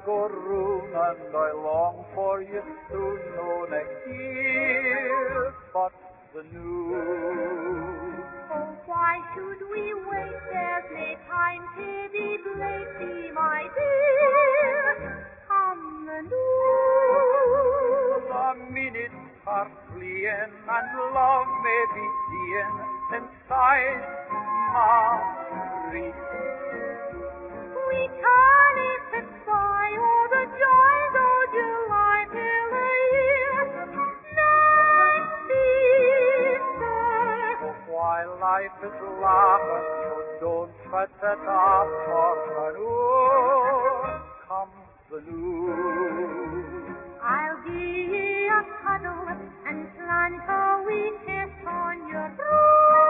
go round, and I long for you soon, no next year, but the news. Oh, why should we wait? There's no time to be late, be my dear. Come the news. The minutes are fleeing, and love may be seeing inside Marie. We can't sit by all the joys of July till a year next Easter. Oh, while life is laughing, so don't fret it off for the news. Come the news. I'll give ye a cuddle and plant a wee kiss on your brow.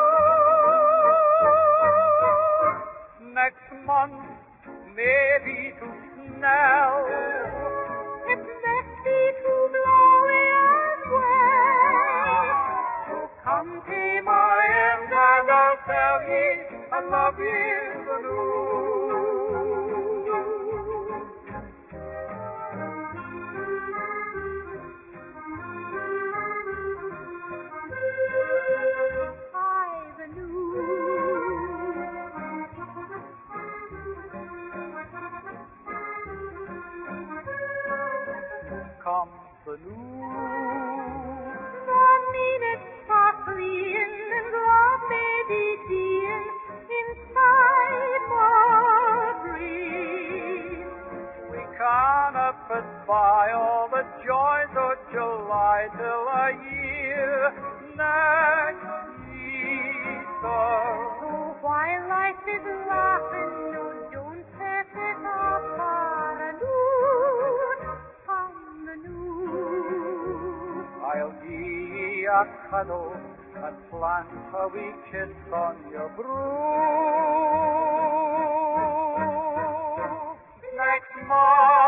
Next month may be too snell. It must be too blowy as well. So come to my end and I'll tell ye I love ye the news. Hi, the news. Come the news. The minutes are fleeing and love may be being inside my dream. We cannot pass by all the joys of July till a year next Easter. So while life is laughing, no, don't set it off for a news. Come the news. I'll give ye a cuddle and plant a wee kiss on your brow. Next month